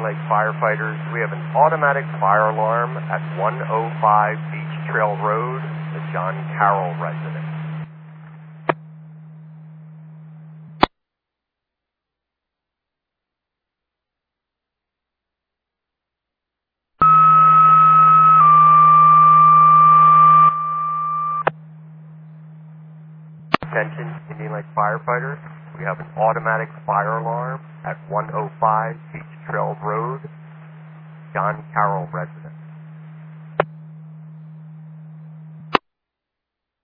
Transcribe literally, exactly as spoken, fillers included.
Lake firefighters. We have an automatic fire alarm at one oh five Beach Trail Road, the John Carroll residence. Attention, Indian Lake firefighters. We have an automatic fire alarm at one oh five Beach Trail Road, John Carroll residence.